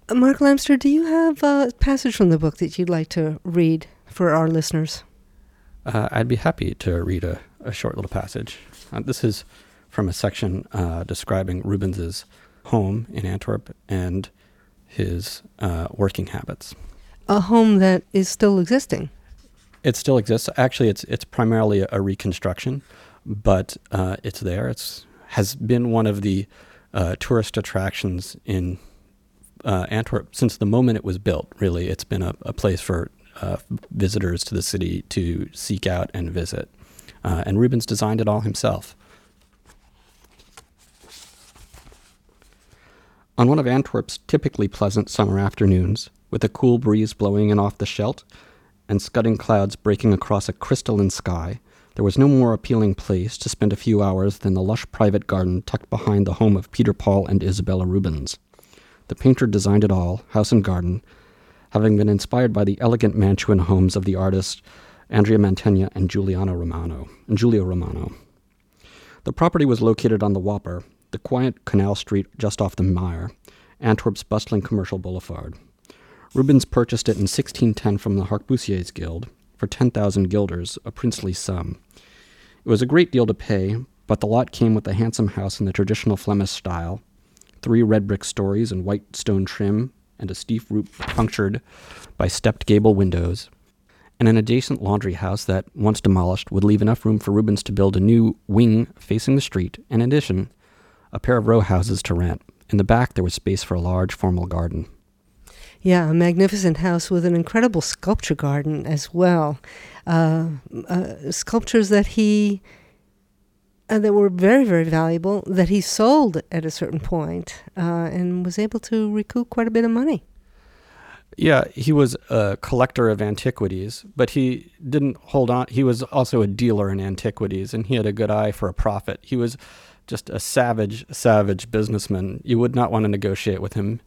Mark Lamster, do you have a passage from the book that you'd like to read for our listeners? I'd be happy to read a short little passage. This is from a section describing Rubens's home in Antwerp and his working habits. A home that is still existing. It still exists. Actually, it's primarily a reconstruction, but it's there. Has been one of the tourist attractions in Antwerp since the moment it was built. Really, it's been a place for visitors to the city to seek out and visit. And Rubens designed it all himself. On one of Antwerp's typically pleasant summer afternoons, with a cool breeze blowing in off the Scheldt and scudding clouds breaking across a crystalline sky, there was no more appealing place to spend a few hours than the lush private garden tucked behind the home of Peter Paul and Isabella Rubens. The painter designed it all, house and garden, having been inspired by the elegant Mantuan homes of the artists Andrea Mantegna and Giulio Romano. The property was located on the Wapper, the quiet canal street just off the Mire, Antwerp's bustling commercial boulevard. Rubens purchased it in 1610 from the Harquebusiers Guild for 10,000 guilders, a princely sum. It was a great deal to pay, but the lot came with a handsome house in the traditional Flemish style, 3 red brick stories and white stone trim, and a steep roof punctured by stepped gable windows, and an adjacent laundry house that, once demolished, would leave enough room for Rubens to build a new wing facing the street, and in addition, a pair of row houses to rent. In the back, there was space for a large formal garden. Yeah, a magnificent house with an incredible sculpture garden as well. Sculptures that that were very, very valuable, that he sold at a certain point, and was able to recoup quite a bit of money. Yeah, he was a collector of antiquities, but he didn't hold on. He was also a dealer in antiquities, and he had a good eye for a profit. He was just a savage businessman. You would not want to negotiate with him.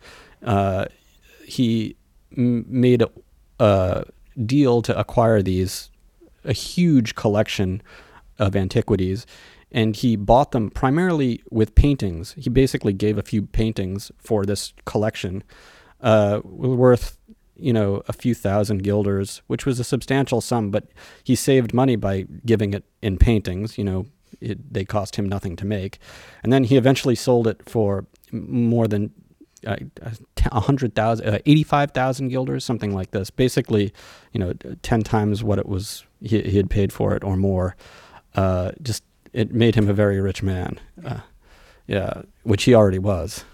He made a deal to acquire a huge collection of antiquities, and he bought them primarily with paintings. He basically gave a few paintings for this collection, worth, a few thousand guilders, which was a substantial sum, but he saved money by giving it in paintings. They cost him nothing to make. And then he eventually sold it for more than 100,000, 85,000 guilders, something like this. Basically, 10 times what it was he had paid for it or more. It made him a very rich man. Which he already was.